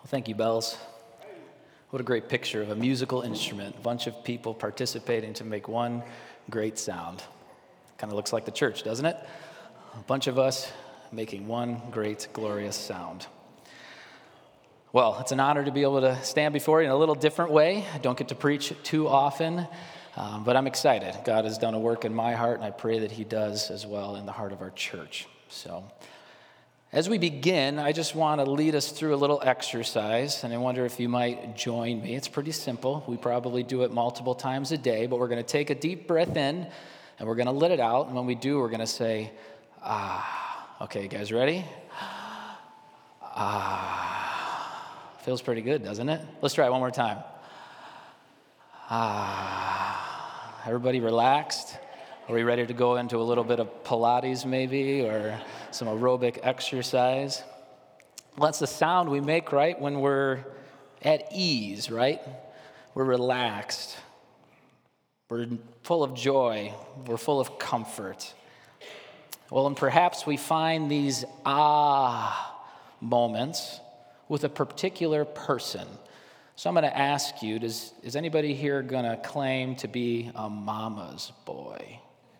Thank you, bells. What a great picture of a musical instrument, a bunch of people participating to make one great sound. Kind of looks like the church, doesn't it? A bunch of us making one great, glorious sound. Well, it's an honor to be able to stand before you in a little different way. I don't get to preach too often, but I'm excited. God has done a work in my heart, and I pray that He does as well in the heart of our church. So, as we begin, I just want to lead us through a little exercise, and I wonder if you might join me. It's pretty simple. We probably do it multiple times a day, but we're going to take a deep breath in, and we're going to let it out, and when we do, we're going to say, ah. Okay, you guys ready? Ah. Feels pretty good, doesn't it? Let's try it one more time. Ah. Everybody relaxed? Are we ready to go into a little bit of Pilates maybe, or some aerobic exercise? Well, that's the sound we make, right, when we're at ease, right? We're relaxed. We're full of joy. We're full of comfort. Well, and perhaps we find these moments with a particular person. So I'm going to ask you, is anybody here going to claim to be a mama's boy?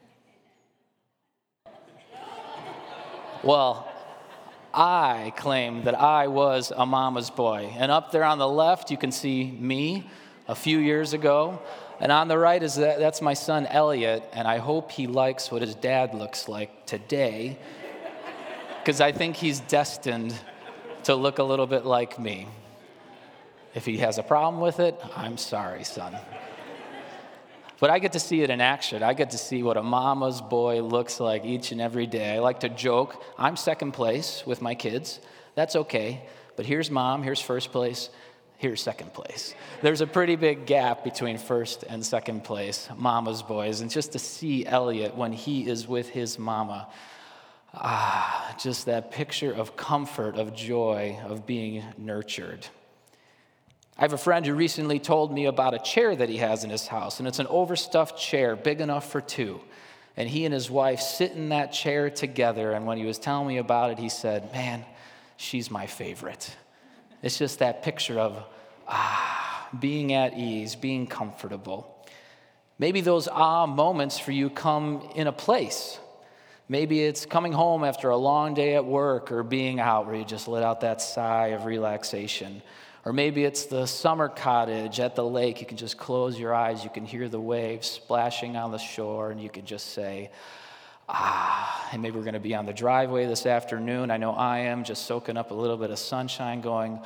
Well, I claim that I was a mama's boy. And up there on the left, you can see me a few years ago. And on the right, that's my son, Elliot. And I hope he likes what his dad looks like today, because I think he's destined to look a little bit like me. If he has a problem with it, I'm sorry, son. But I get to see it in action. I get to see what a mama's boy looks like each and every day. I like to joke, I'm second place with my kids. That's okay. But here's mom, here's first place, here's second place. There's a pretty big gap between first and second place, mama's boys. And just to see Elliot when he is with his mama, just that picture of comfort, of joy, of being nurtured. I have a friend who recently told me about a chair that he has in his house, and it's an overstuffed chair, big enough for two. And he and his wife sit in that chair together, and when he was telling me about it, he said, man, she's my favorite. It's just that picture of being at ease, being comfortable. Maybe those moments for you come in a place. Maybe it's coming home after a long day at work, or being out where you just let out that sigh of relaxation. Or maybe it's the summer cottage at the lake. You can just close your eyes. You can hear the waves splashing on the shore, and you can just say, And maybe we're going to be on the driveway this afternoon. I know I am, just soaking up a little bit of sunshine, going,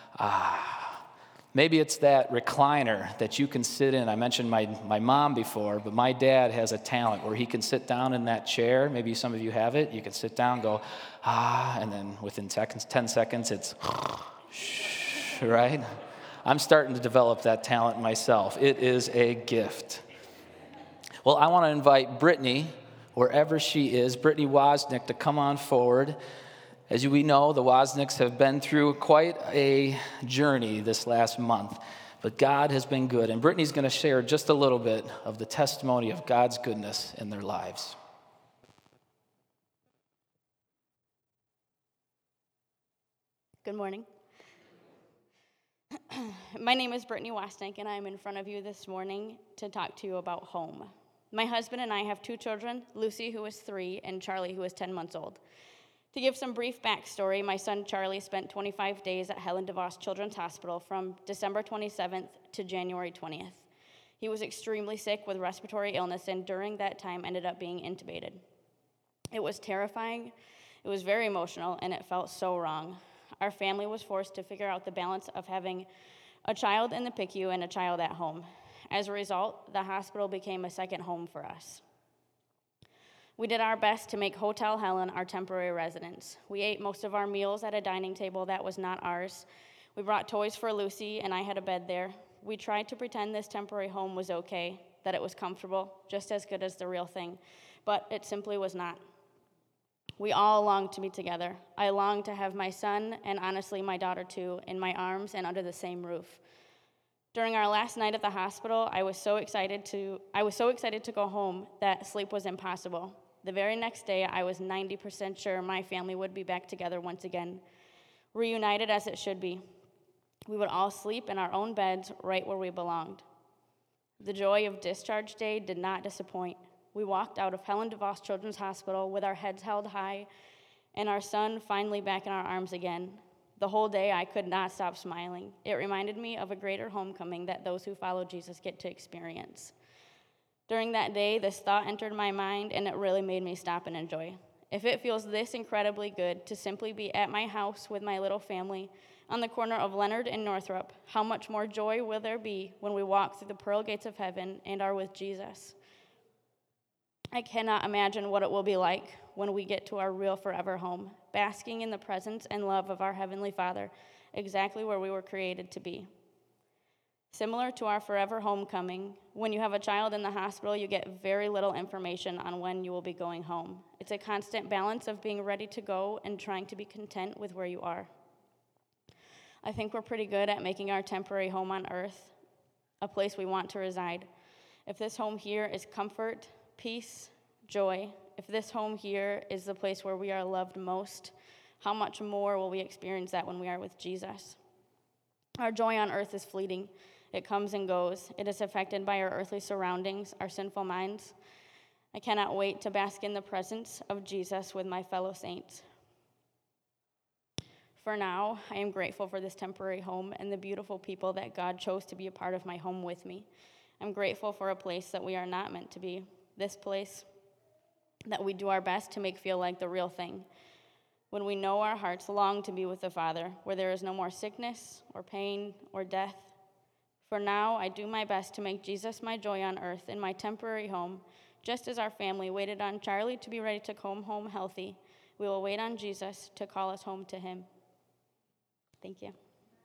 Maybe it's that recliner that you can sit in. I mentioned my mom before, but my dad has a talent where he can sit down in that chair. Maybe some of you have it. You can sit down, go, and then within 10 seconds, it's right? I'm starting to develop that talent myself. It is a gift. Well, I want to invite Brittany, wherever she is, Brittany Wozniak, to come on forward. As we know, the Wozniaks have been through quite a journey this last month, but God has been good. And Brittany's going to share just a little bit of the testimony of God's goodness in their lives. Good morning. My name is Brittany Wozniak, and I'm in front of you this morning to talk to you about home. My husband and I have two children, Lucy, who is 3, and Charlie, who is 10 months old. To give some brief backstory, my son Charlie spent 25 days at Helen DeVos Children's Hospital from December 27th to January 20th. He was extremely sick with respiratory illness, and during that time ended up being intubated. It was terrifying, it was very emotional, and it felt so wrong. Our family was forced to figure out the balance of having a child in the PICU and a child at home. As a result, the hospital became a second home for us. We did our best to make Hotel Helen our temporary residence. We ate most of our meals at a dining table that was not ours. We brought toys for Lucy, and I had a bed there. We tried to pretend this temporary home was okay, that it was comfortable, just as good as the real thing, but it simply was not. We all longed to be together. I longed to have my son, and honestly my daughter too, in my arms and under the same roof. During our last night at the hospital, I was so excited to go home that sleep was impossible. The very next day, I was 90% sure my family would be back together once again, reunited as it should be. We would all sleep in our own beds right where we belonged. The joy of discharge day did not disappoint. We walked out of Helen DeVos Children's Hospital with our heads held high and our son finally back in our arms again. The whole day, I could not stop smiling. It reminded me of a greater homecoming that those who follow Jesus get to experience. During that day, this thought entered my mind, and it really made me stop and enjoy. If it feels this incredibly good to simply be at my house with my little family on the corner of Leonard and Northrop, how much more joy will there be when we walk through the pearl gates of heaven and are with Jesus? I cannot imagine what it will be like when we get to our real forever home, basking in the presence and love of our Heavenly Father, exactly where we were created to be. Similar to our forever homecoming, when you have a child in the hospital, you get very little information on when you will be going home. It's a constant balance of being ready to go and trying to be content with where you are. I think we're pretty good at making our temporary home on earth a place we want to reside. If this home here is comfort, peace, joy, if this home here is the place where we are loved most, how much more will we experience that when we are with Jesus? Our joy on earth is fleeting. It comes and goes. It is affected by our earthly surroundings, our sinful minds. I cannot wait to bask in the presence of Jesus with my fellow saints. For now, I am grateful for this temporary home and the beautiful people that God chose to be a part of my home with me. I'm grateful for a place that we are not meant to be, this place that we do our best to make feel like the real thing. When we know our hearts long to be with the Father, where there is no more sickness or pain or death. For now, I do my best to make Jesus my joy on earth in my temporary home, just as our family waited on Charlie to be ready to come home healthy. We will wait on Jesus to call us home to him. Thank you.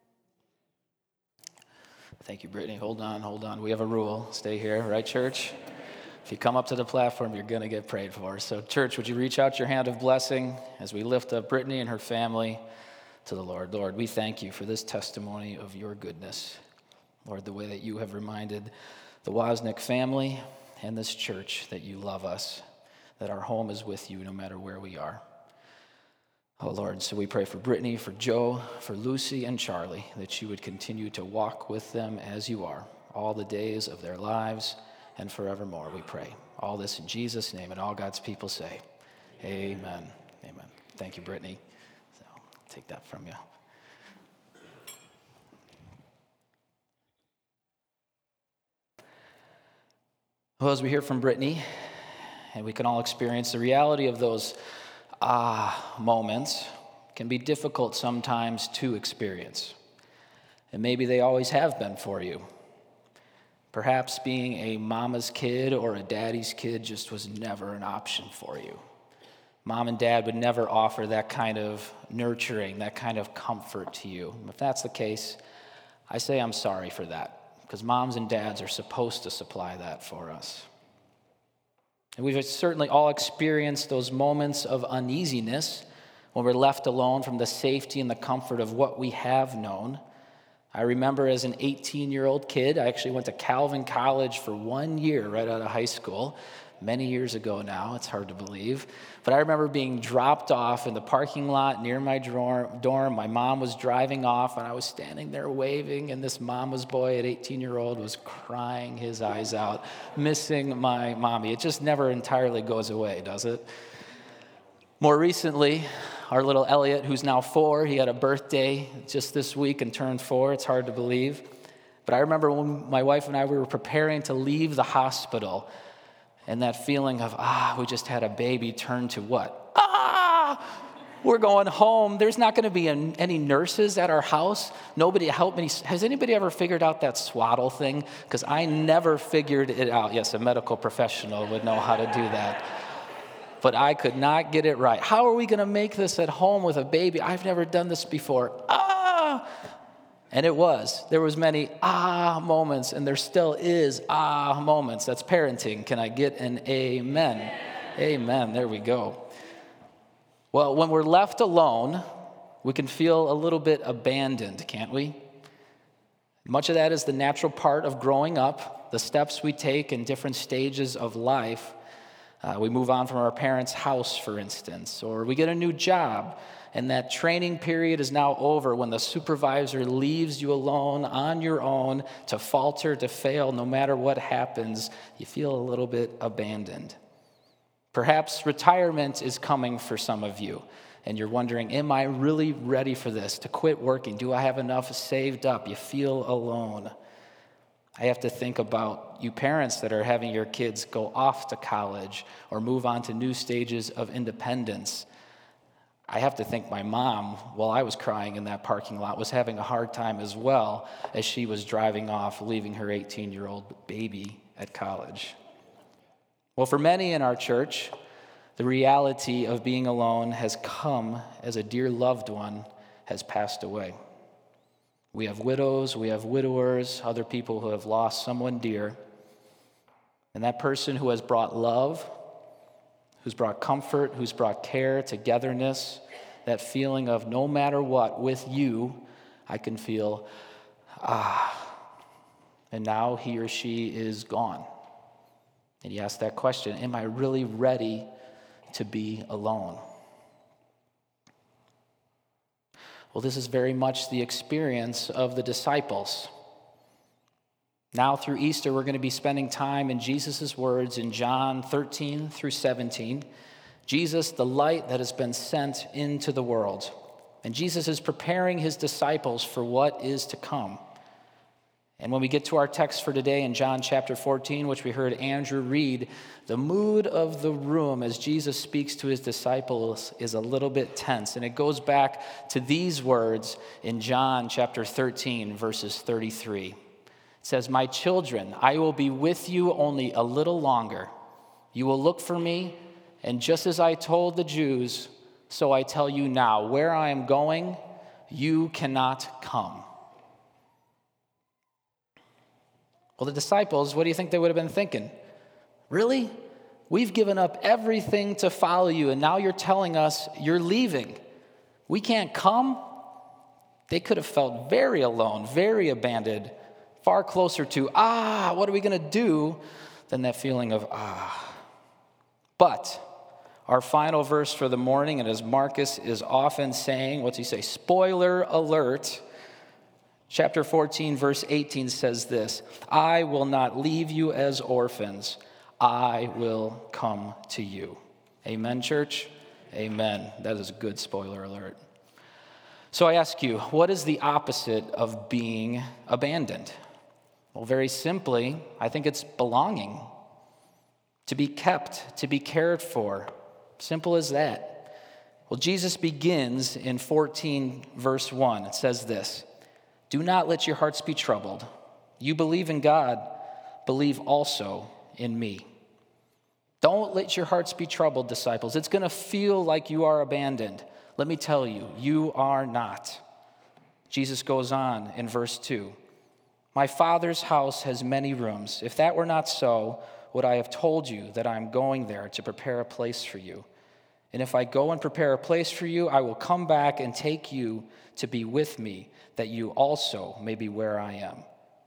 Thank you, Brittany. Hold on. We have a rule. Stay here, right, church? If you come up to the platform, you're going to get prayed for. So, church, would you reach out your hand of blessing as we lift up Brittany and her family to the Lord? Lord, we thank you for this testimony of your goodness. Lord, the way that you have reminded the Wozniak family and this church that you love us, that our home is with you no matter where we are. Oh, Lord, so we pray for Brittany, for Joe, for Lucy, and Charlie, that you would continue to walk with them as you are, all the days of their lives and forevermore, we pray. All this in Jesus' name, and all God's people say, amen. Amen. Thank you, Brittany. So, I'll take that from you. Well, as we hear from Brittany, and we can all experience the reality of those moments, can be difficult sometimes to experience. And maybe they always have been for you. Perhaps being a mama's kid or a daddy's kid just was never an option for you. Mom and dad would never offer that kind of nurturing, that kind of comfort to you. If that's the case, I say I'm sorry for that, because moms and dads are supposed to supply that for us. And we've certainly all experienced those moments of uneasiness when we're left alone from the safety and the comfort of what we have known. I remember as an 18-year-old kid, I actually went to Calvin College for 1 year right out of high school, many years ago now, it's hard to believe. But I remember being dropped off in the parking lot near my dorm. My mom was driving off, and I was standing there waving, and this mama's boy at 18-year-old was crying his eyes out, missing my mommy. It just never entirely goes away, does it? More recently, our little Elliot, who's now 4, he had a birthday just this week and turned 4. It's hard to believe. But I remember when my wife and I, we were preparing to leave the hospital, and that feeling of, we just had a baby turned to what? We're going home. There's not going to be any nurses at our house. Nobody help me. Has anybody ever figured out that swaddle thing? Because I never figured it out. Yes, a medical professional would know how to do that. But I could not get it right. How are we going to make this at home with a baby? I've never done this before. And it was. There was many moments, and there still is moments. That's parenting. Can I get an amen? Amen. There we go. Well, when we're left alone, we can feel a little bit abandoned, can't we? Much of that is the natural part of growing up, the steps we take in different stages of life. We move on from our parents' house, for instance, or we get a new job, and that training period is now over when the supervisor leaves you alone on your own to falter, to fail. No matter what happens, you feel a little bit abandoned. Perhaps retirement is coming for some of you, and you're wondering, am I really ready for this, to quit working? Do I have enough saved up? You feel alone. I have to think about you parents that are having your kids go off to college or move on to new stages of independence. I have to think my mom, while I was crying in that parking lot, was having a hard time as well as she was driving off, leaving her 18-year-old baby at college. Well, for many in our church, the reality of being alone has come as a dear loved one has passed away. We have widows, we have widowers, other people who have lost someone dear. And that person who has brought love, who's brought comfort, who's brought care, togetherness, that feeling of no matter what, with you, I can feel, and now he or she is gone. And you ask that question, am I really ready to be alone? Well, this is very much the experience of the disciples. Now through Easter, we're going to be spending time in Jesus' words in John 13 through 17. Jesus, the light that has been sent into the world. And Jesus is preparing his disciples for what is to come. And when we get to our text for today in John chapter 14, which we heard Andrew read, the mood of the room as Jesus speaks to his disciples is a little bit tense. And it goes back to these words in John chapter 13, verses 33. It says, "My children, I will be with you only a little longer. You will look for me, and just as I told the Jews, so I tell you now, where I am going, you cannot come." Well, the disciples, what do you think they would have been thinking? Really? We've given up everything to follow you, and now you're telling us you're leaving. We can't come? They could have felt very alone, very abandoned, far closer to, what are we going to do, than that feeling of, But our final verse for the morning, and as Marcus is often saying, what's he say? Spoiler alert. Chapter 14, verse 18 says this, "I will not leave you as orphans. I will come to you." Amen, church? Amen. That is a good spoiler alert. So I ask you, what is the opposite of being abandoned? Well, very simply, I think it's belonging. To be kept, to be cared for. Simple as that. Well, Jesus begins in 14, verse 1. It says this, "Do not let your hearts be troubled. You believe in God, believe also in me." Don't let your hearts be troubled, disciples. It's going to feel like you are abandoned. Let me tell you, you are not. Jesus goes on in verse 2. "My Father's house has many rooms. If that were not so, would I have told you that I am going there to prepare a place for you? And if I go and prepare a place for you, I will come back and take you to be with me, that you also may be where I am."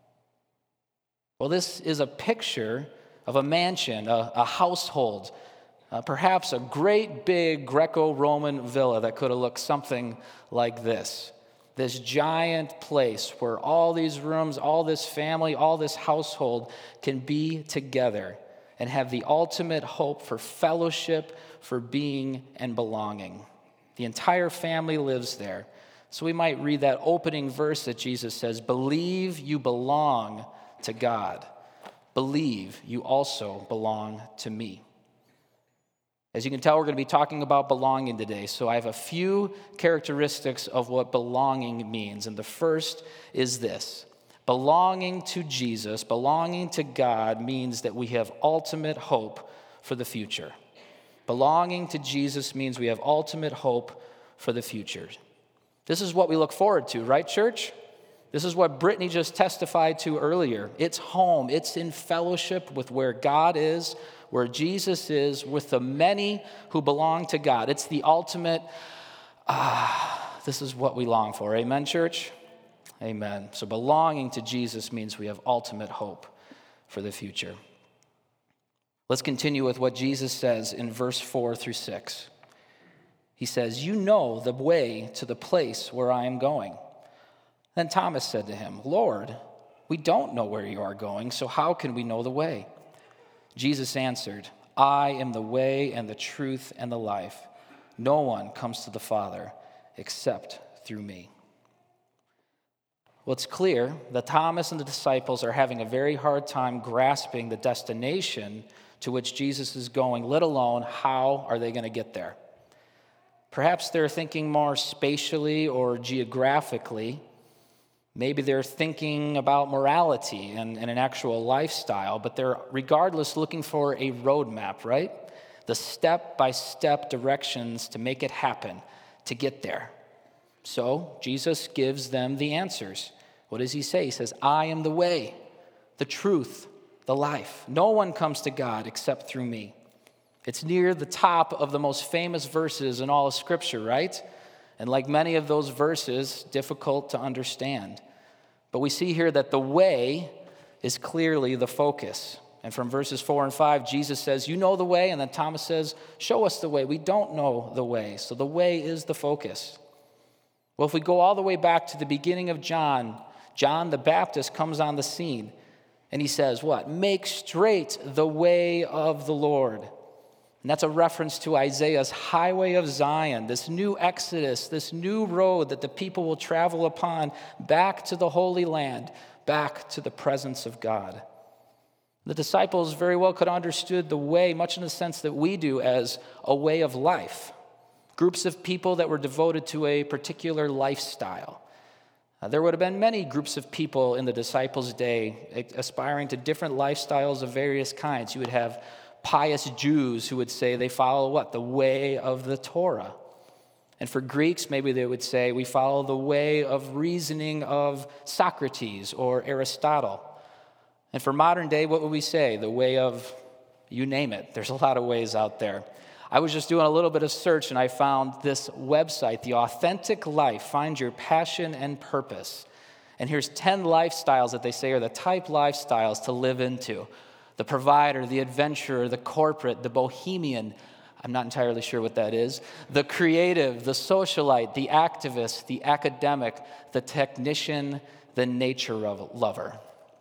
Well, this is a picture of a mansion, a household, perhaps a great big Greco-Roman villa that could have looked something like this. This giant place where all these rooms, all this family, all this household can be together and have the ultimate hope for fellowship, for being and belonging. The entire family lives there. So we might read that opening verse that Jesus says, "Believe you belong to God. Believe you also belong to me." As you can tell, we're going to be talking about belonging today. So I have a few characteristics of what belonging means. And the first is this. Belonging to Jesus, belonging to God, means that we have ultimate hope for the future. Belonging to Jesus means we have ultimate hope for the future. This is what we look forward to, right, church? This is what Brittany just testified to earlier. It's home. It's in fellowship with where God is, where Jesus is, with the many who belong to God. It's the ultimate, this is what we long for. Amen, church? Amen. So belonging to Jesus means we have ultimate hope for the future. Let's continue with what Jesus says in verse 4 through 6. He says, "You know the way to the place where I am going." Then Thomas said to him, "Lord, we don't know where you are going, so how can we know the way?" Jesus answered, "I am the way and the truth and the life. No one comes to the Father except through me." Well, it's clear that Thomas and the disciples are having a very hard time grasping the destination to which Jesus is going, let alone how are they going to get there. Perhaps they're thinking more spatially or geographically. Maybe they're thinking about morality and an actual lifestyle, but they're regardless looking for a roadmap, right? The step-by-step directions to make it happen, to get there. So Jesus gives them the answers. What does he say? He says, "I am the way, the truth, the life. No one comes to God except through me." It's near the top of the most famous verses in all of Scripture, right? And like many of those verses, difficult to understand. But we see here that the way is clearly the focus. And from verses 4 and 5, Jesus says, "You know the way." And then Thomas says, "Show us the way. We don't know the way." So the way is the focus. Well, if we go all the way back to the beginning of John the Baptist comes on the scene. And he says what? "Make straight the way of the Lord." And that's a reference to Isaiah's highway of Zion, this new exodus, this new road that the people will travel upon back to the Holy Land, back to the presence of God. The disciples very well could have understood the way, much in the sense that we do, as a way of life. Groups of people that were devoted to a particular lifestyle. There would have been many groups of people in the disciples' day aspiring to different lifestyles of various kinds. You would have pious Jews who would say they follow what? The way of the Torah. And for Greeks, maybe they would say we follow the way of reasoning of Socrates or Aristotle. And for modern day, what would we say? The way of, you name it. There's a lot of ways out there. I was just doing a little bit of search and I found this website, The Authentic Life, Find Your Passion and Purpose. And here's 10 lifestyles that they say are the type lifestyles to live into. The provider, the adventurer, the corporate, the bohemian, I'm not entirely sure what that is, the creative, the socialite, the activist, the academic, the technician, the nature lover.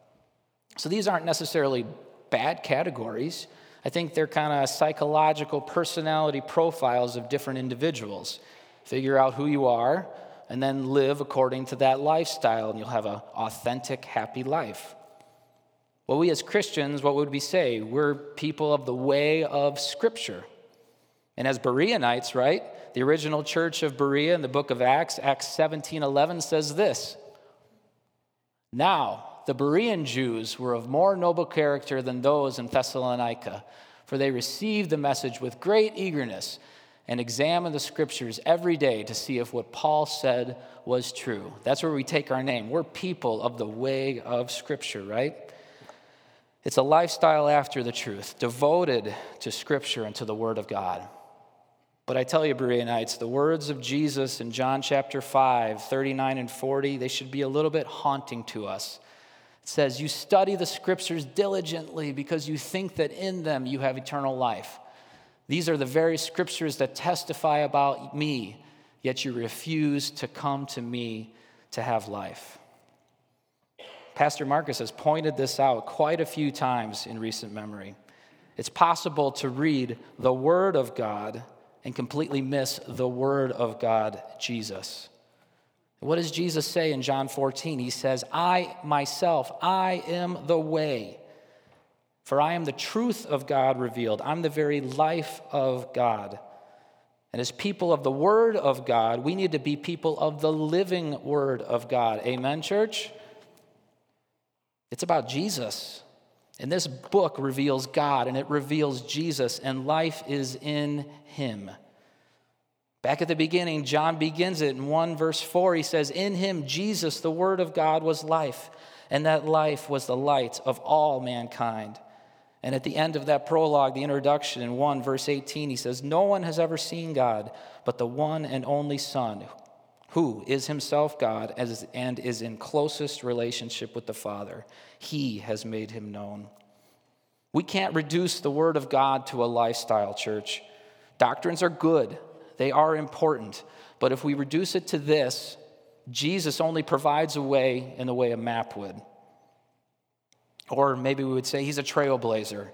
So these aren't necessarily bad categories. I think they're kind of psychological personality profiles of different individuals. Figure out who you are and then live according to that lifestyle, and you'll have an authentic, happy life. Well, we as Christians, what would we say? We're people of the way of Scripture. And as Bereanites, right, the original church of Berea in the book of Acts 17:11 says this: "Now the Berean Jews were of more noble character than those in Thessalonica, for they received the message with great eagerness and examined the Scriptures every day to see if what Paul said was true." That's where we take our name. We're people of the way of Scripture, right? It's a lifestyle after the truth, devoted to Scripture and to the Word of God. But I tell you, Bereanites, the words of Jesus in John chapter 5, 39 and 40, they should be a little bit haunting to us. It says, "You study the Scriptures diligently because you think that in them you have eternal life. These are the very Scriptures that testify about me, yet you refuse to come to me to have life." Pastor Marcus has pointed this out quite a few times in recent memory. It's possible to read the Word of God and completely miss the Word of God, Jesus. What does Jesus say in John 14? He says, "I myself, I am the way, for I am the truth of God revealed. I'm the very life of God." And as people of the Word of God, we need to be people of the living Word of God. Amen, church? It's about Jesus. And this book reveals God, and it reveals Jesus, and life is in Him. Back at the beginning, John begins it in 1 verse 4. He says, "In Him, Jesus, the Word of God, was life, and that life was the light of all mankind." And at the end of that prologue, the introduction in 1 verse 18, he says, "No one has ever seen God but the one and only Son, who is Himself God and is in closest relationship with the Father. He has made Him known." We can't reduce the Word of God to a lifestyle, church. Doctrines are good. They are important. But if we reduce it to this, Jesus only provides a way in the way a map would. Or maybe we would say he's a trailblazer.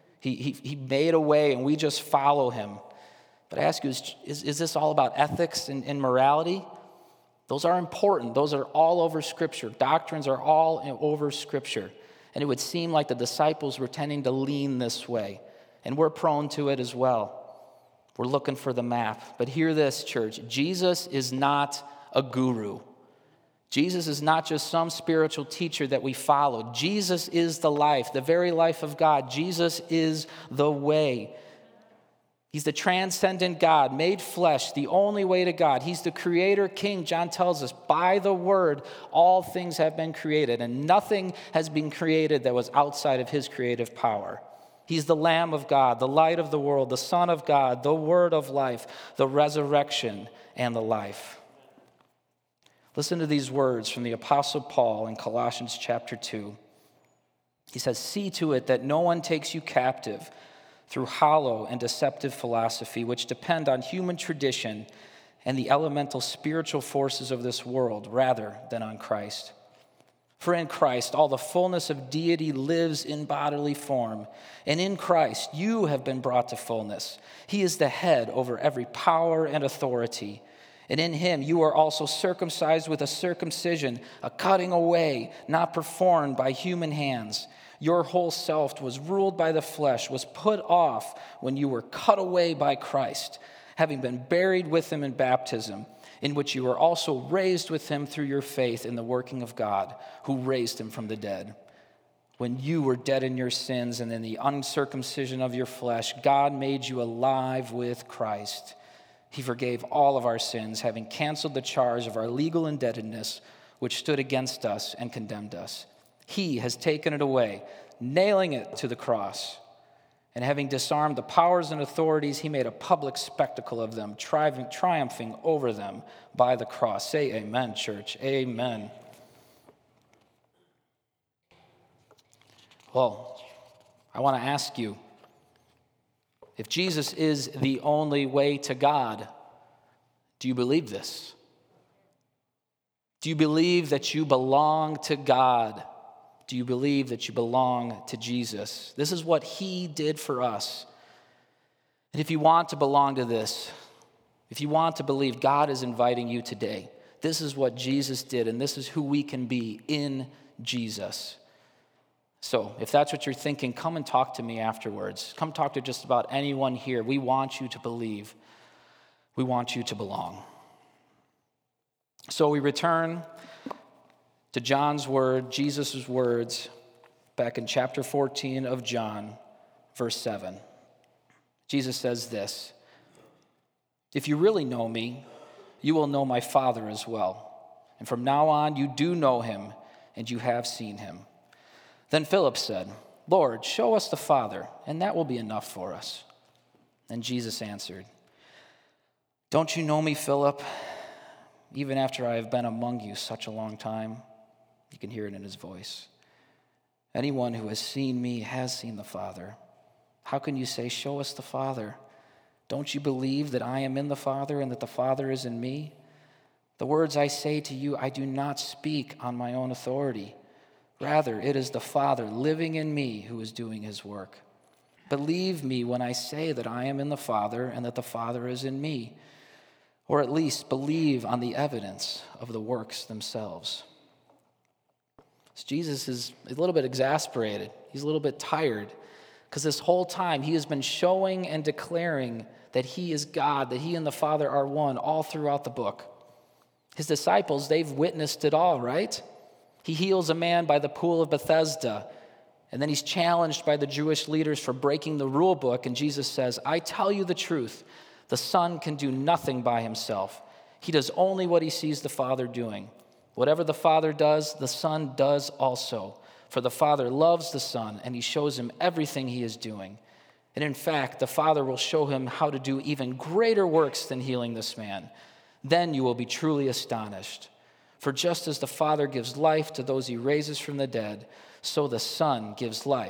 He made a way and we just follow him. But I ask you, is this all about ethics and morality? Those are important. Those are all over Scripture. Doctrines are all over Scripture. And it would seem like the disciples were tending to lean this way. And we're prone to it as well. We're looking for the map. But hear this, church. Jesus is not a guru. Jesus is not just some spiritual teacher that we follow. Jesus is the life, the very life of God. Jesus is the way. He's the transcendent God, made flesh, the only way to God. He's the creator king. John tells us, by the word, all things have been created, and nothing has been created that was outside of his creative power. He's the Lamb of God, the light of the world, the Son of God, the word of life, the resurrection, and the life. Listen to these words from the Apostle Paul in Colossians chapter 2. He says, "See to it that no one takes you captive through hollow and deceptive philosophy, which depend on human tradition and the elemental spiritual forces of this world, rather than on Christ. For in Christ all the fullness of deity lives in bodily form, and in Christ you have been brought to fullness. He is the head over every power and authority. And in him you are also circumcised with a circumcision, a cutting away not performed by human hands. Your whole self was ruled by the flesh, was put off when you were cut away by Christ, having been buried with him in baptism, in which you were also raised with him through your faith in the working of God, who raised him from the dead. When you were dead in your sins and in the uncircumcision of your flesh, God made you alive with Christ. He forgave all of our sins, having canceled the charge of our legal indebtedness, which stood against us and condemned us. He has taken it away, nailing it to the cross. And having disarmed the powers and authorities, he made a public spectacle of them, triumphing over them by the cross." Say amen, church. Amen. Well, I want to ask you, if Jesus is the only way to God, do you believe this? Do you believe that you belong to God? Do you believe that you belong to Jesus? This is what he did for us. And if you want to belong to this, if you want to believe, God is inviting you today. This is what Jesus did, and this is who we can be in Jesus. So if that's what you're thinking, come and talk to me afterwards. Come talk to just about anyone here. We want you to believe. We want you to belong. So we return to John's word, Jesus' words, back in chapter 14 of John, verse 7. Jesus says this, "If you really know me, you will know my Father as well. And from now on, you do know him, and you have seen him." Then Philip said, "Lord, show us the Father, and that will be enough for us." And Jesus answered, "Don't you know me, Philip, even after I have been among you such a long time?" You can hear it in his voice. "Anyone who has seen me has seen the Father. How can you say, 'Show us the Father'? Don't you believe that I am in the Father and that the Father is in me? The words I say to you, I do not speak on my own authority. Rather, it is the Father living in me who is doing his work. Believe me when I say that I am in the Father and that the Father is in me, or at least believe on the evidence of the works themselves." So Jesus is a little bit exasperated. He's a little bit tired because this whole time he has been showing and declaring that he is God, that he and the Father are one all throughout the book. His disciples, they've witnessed it all, right? He heals a man by the pool of Bethesda, and then he's challenged by the Jewish leaders for breaking the rule book, and Jesus says, "I tell you the truth, the Son can do nothing by himself. He does only what he sees the Father doing. Whatever the Father does, the Son does also. For the Father loves the Son, and he shows him everything he is doing. And in fact, the Father will show him how to do even greater works than healing this man. Then you will be truly astonished. For just as the Father gives life to those he raises from the dead, so the Son gives life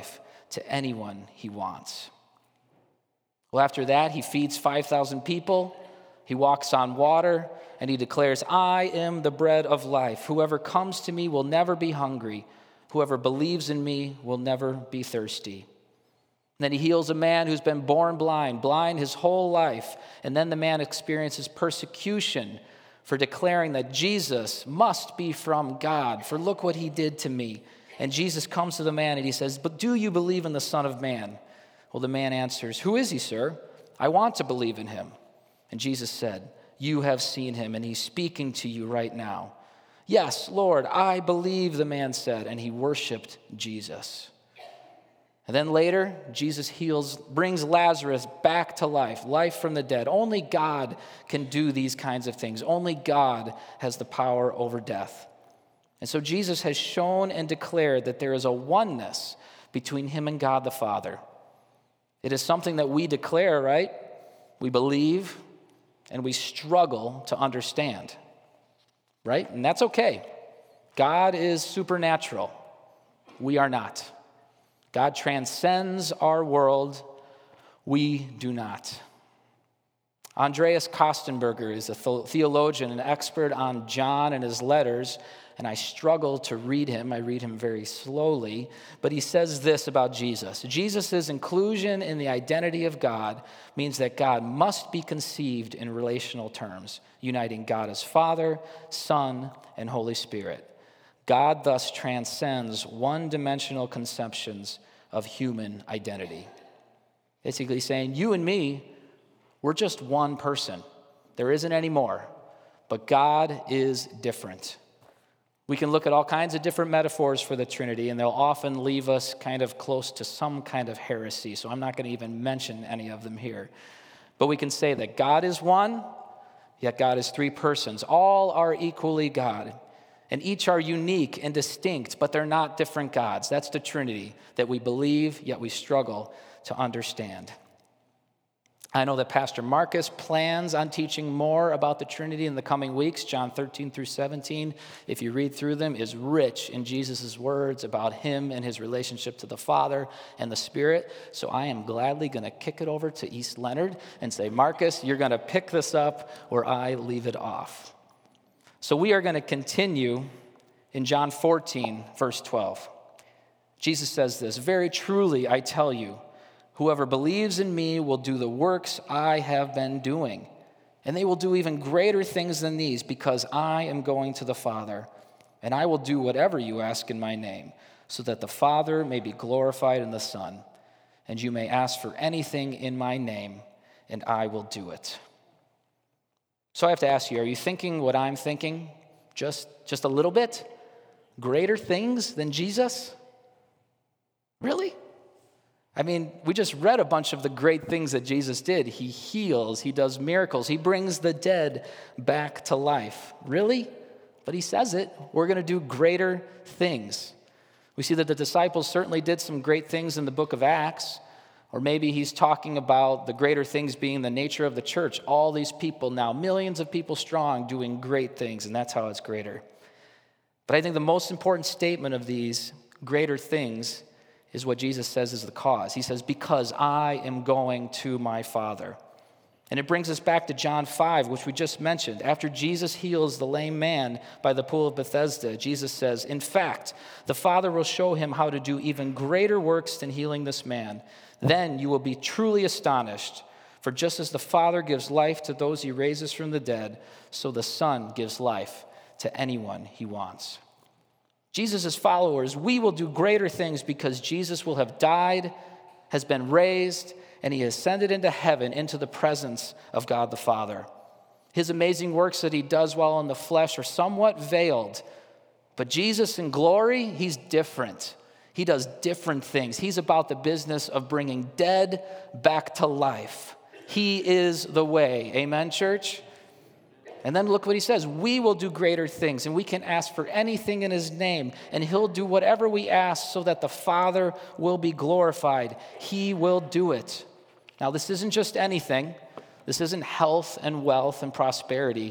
to anyone he wants. Well, after that, he feeds 5,000 people. He walks on water, and he declares, I am the bread of life. Whoever comes to me will never be hungry. Whoever believes in me will never be thirsty. And then he heals a man who's been born blind his whole life. And then the man experiences persecution for declaring that Jesus must be from God, for look what he did to me. And Jesus comes to the man and he says, but do you believe in the Son of Man? Well, the man answers, who is he, sir? I want to believe in him. And Jesus said, you have seen him, and he's speaking to you right now. Yes, Lord, I believe, the man said, and he worshiped Jesus. And then later, Jesus brings Lazarus back to life from the dead. Only God can do these kinds of things. Only God has the power over death. And so Jesus has shown and declared that there is a oneness between him and God the Father. It is something that we declare, right? We believe and we struggle to understand, right? And that's okay. God is supernatural. We are not. God transcends our world. We do not. Andreas Kostenberger is a theologian, an expert on John and his letters, and I struggle to read him. I read him very slowly, but he says this about Jesus. Jesus' inclusion in the identity of God means that God must be conceived in relational terms, uniting God as Father, Son, and Holy Spirit. God thus transcends one-dimensional conceptions of human identity. Basically saying, you and me, we're just one person. There isn't any more, but God is different. We can look at all kinds of different metaphors for the Trinity, and they'll often leave us kind of close to some kind of heresy, so I'm not going to even mention any of them here. But we can say that God is one, yet God is three persons. All are equally God, and each are unique and distinct, but they're not different gods. That's the Trinity that we believe, yet we struggle to understand. I know that Pastor Marcus plans on teaching more about the Trinity in the coming weeks. John 13 through 17, if you read through them, is rich in Jesus' words about him and his relationship to the Father and the Spirit. So I am gladly going to kick it over to East Leonard and say, Marcus, you're going to pick this up where I leave it off. So we are going to continue in John 14, verse 12. Jesus says this, very truly I tell you, whoever believes in me will do the works I have been doing, and they will do even greater things than these, because I am going to the Father, and I will do whatever you ask in my name, so that the Father may be glorified in the Son. And you may ask for anything in my name, and I will do it. So I have to ask you, are you thinking what I'm thinking? Just a little bit? Greater things than Jesus? Really? I mean, we just read a bunch of the great things that Jesus did. He heals, he does miracles, he brings the dead back to life. Really? But he says it. We're going to do greater things. We see that the disciples certainly did some great things in the book of Acts, or maybe he's talking about the greater things being the nature of the church. All these people now, millions of people strong, doing great things, and that's how it's greater. But I think the most important statement of these greater things is what Jesus says is the cause. He says, because I am going to my Father. And it brings us back to John 5, which we just mentioned. After Jesus heals the lame man by the pool of Bethesda, Jesus says, in fact, the Father will show him how to do even greater works than healing this man. Then you will be truly astonished. For just as the Father gives life to those he raises from the dead, so the Son gives life to anyone he wants. Jesus' followers, we will do greater things because Jesus will have died, has been raised, and he ascended into heaven, into the presence of God the Father. His amazing works that he does while in the flesh are somewhat veiled, but Jesus in glory, he's different. He does different things. He's about the business of bringing dead back to life. He is the way. Amen, church? And then look what he says. We will do greater things, and we can ask for anything in his name, and he'll do whatever we ask so that the Father will be glorified. He will do it. Now, this isn't just anything. This isn't health and wealth and prosperity.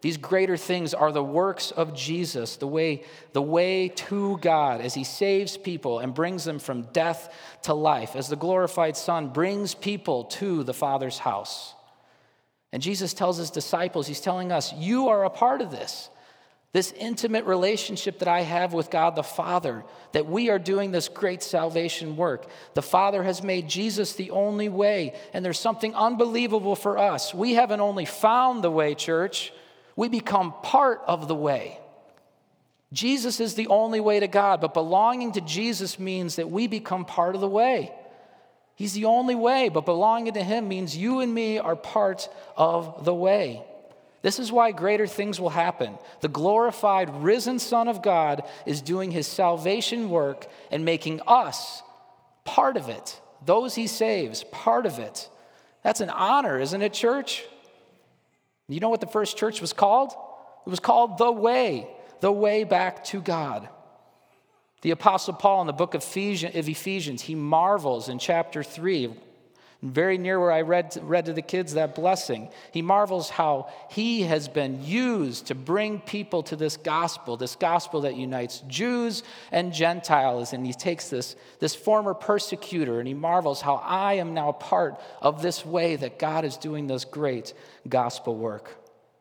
These greater things are the works of Jesus, the way to God as he saves people and brings them from death to life, as the glorified Son brings people to the Father's house. And Jesus tells his disciples, he's telling us, you are a part of this intimate relationship that I have with God the Father, that we are doing this great salvation work. The Father has made Jesus the only way, and there's something unbelievable for us. We haven't only found the way, church, we become part of the way. Jesus is the only way to God, but belonging to Jesus means that we become part of the way. He's the only way, but belonging to him means you and me are part of the way. This is why greater things will happen. The glorified, risen Son of God is doing his salvation work and making us part of it. Those he saves, part of it. That's an honor, isn't it, church? You know what the first church was called? It was called the way back to God. The Apostle Paul in the book of Ephesians, he marvels in chapter 3, very near where I read to the kids that blessing. He marvels how he has been used to bring people to this gospel that unites Jews and Gentiles. And he takes this former persecutor and he marvels how I am now part of this way that God is doing this great gospel work.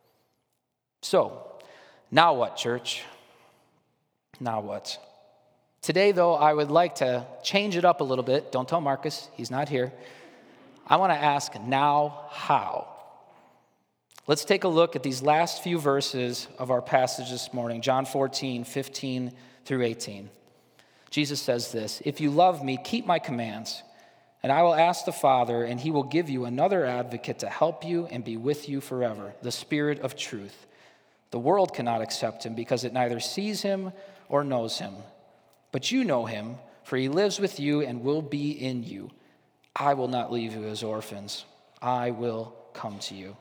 So, now what, church? Now what? Today, though, I would like to change it up a little bit. Don't tell Marcus, he's not here. I want to ask, now how? Let's take a look at these last few verses of our passage this morning, John 14, 15 through 18. Jesus says this, if you love me, keep my commands, and I will ask the Father, and he will give you another advocate to help you and be with you forever, the Spirit of truth. The world cannot accept him because it neither sees him or knows him. But you know him, for he lives with you and will be in you. I will not leave you as orphans. I will come to you.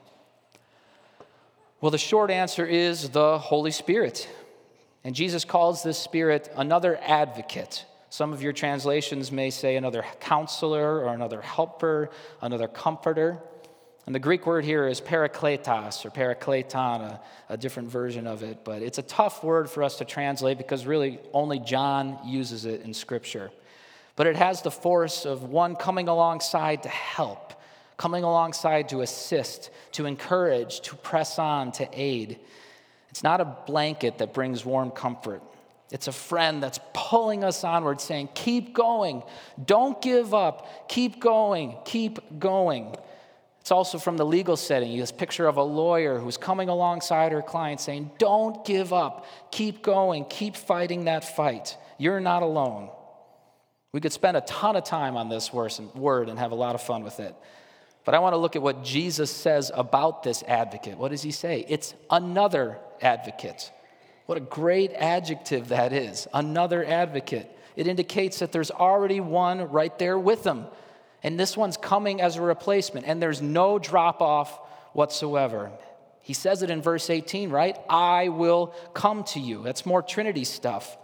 Well, the short answer is the Holy Spirit. And Jesus calls this Spirit another advocate. Some of your translations may say another counselor or another helper, another comforter. And the Greek word here is parakletos or parakleton, a different version of it. But it's a tough word for us to translate because really only John uses it in Scripture. But it has the force of one coming alongside to help, coming alongside to assist, to encourage, to press on, to aid. It's not a blanket that brings warm comfort. It's a friend that's pulling us onward, saying, keep going, don't give up, keep going, keep going. It's also from the legal setting, this picture of a lawyer who's coming alongside her client saying, don't give up, keep going, keep fighting that fight. You're not alone. We could spend a ton of time on this word and have a lot of fun with it. But I want to look at what Jesus says about this advocate. What does he say? It's another advocate. What a great adjective that is, another advocate. It indicates that there's already one right there with him. And this one's coming as a replacement, and there's no drop-off whatsoever. He says it in verse 18, right? I will come to you. That's more Trinity stuff.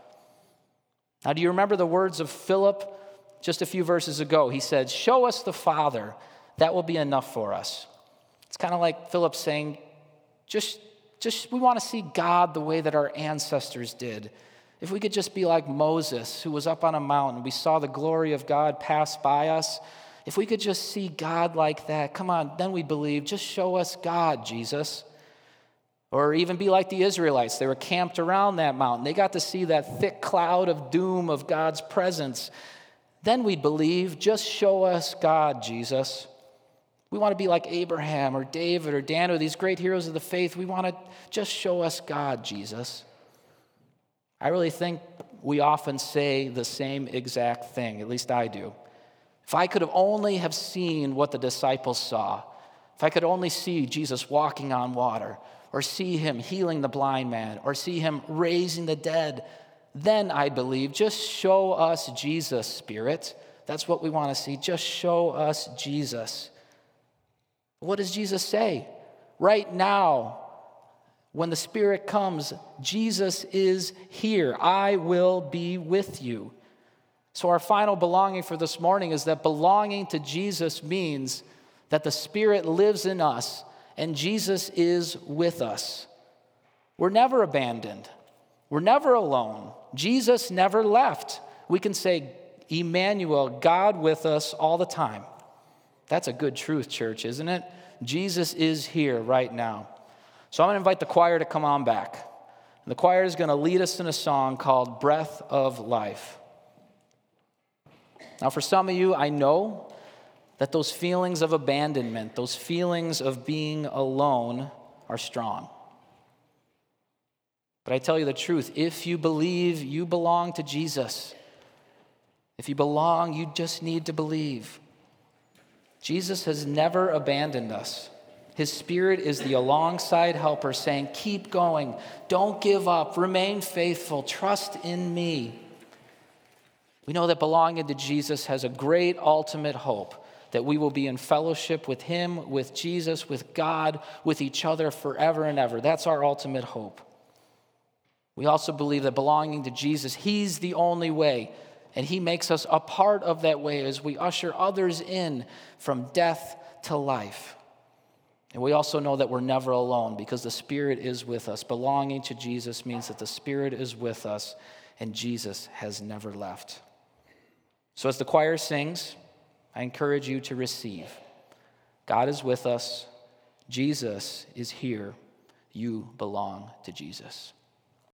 Now, do you remember the words of Philip just a few verses ago? He said, show us the Father. That will be enough for us. It's kind of like Philip saying, just we want to see God the way that our ancestors did. If we could just be like Moses, who was up on a mountain, we saw the glory of God pass by us. If we could just see God like that, come on, then we believe. Just show us God, Jesus. Or even be like the Israelites. They were camped around that mountain. They got to see that thick cloud of doom of God's presence. Then we believe, just show us God, Jesus. We want to be like Abraham or David or Daniel, these great heroes of the faith. We want to just show us God, Jesus. I really think we often say the same exact thing, at least I do. If I could have only have seen what the disciples saw, if I could only see Jesus walking on water, or see him healing the blind man, or see him raising the dead, then I believe, just show us Jesus, Spirit. That's what we want to see. Just show us Jesus. What does Jesus say? Right now, when the Spirit comes, Jesus is here. I will be with you. So our final belonging for this morning is that belonging to Jesus means that the Spirit lives in us and Jesus is with us. We're never abandoned. We're never alone. Jesus never left. We can say, Emmanuel, God with us all the time. That's a good truth, church, isn't it? Jesus is here right now. So I'm going to invite the choir to come on back. And the choir is going to lead us in a song called Breath of Life. Now, for some of you, I know that those feelings of abandonment, those feelings of being alone are strong. But I tell you the truth, if you believe you belong to Jesus, if you belong, you just need to believe. Jesus has never abandoned us. His Spirit is the alongside helper saying, keep going, don't give up, remain faithful, trust in me. We know that belonging to Jesus has a great ultimate hope, that we will be in fellowship with him, with Jesus, with God, with each other forever and ever. That's our ultimate hope. We also believe that belonging to Jesus, he's the only way, and he makes us a part of that way as we usher others in from death to life. And we also know that we're never alone because the Spirit is with us. Belonging to Jesus means that the Spirit is with us and Jesus has never left. So as the choir sings, I encourage you to receive. God is with us. Jesus is here. You belong to Jesus.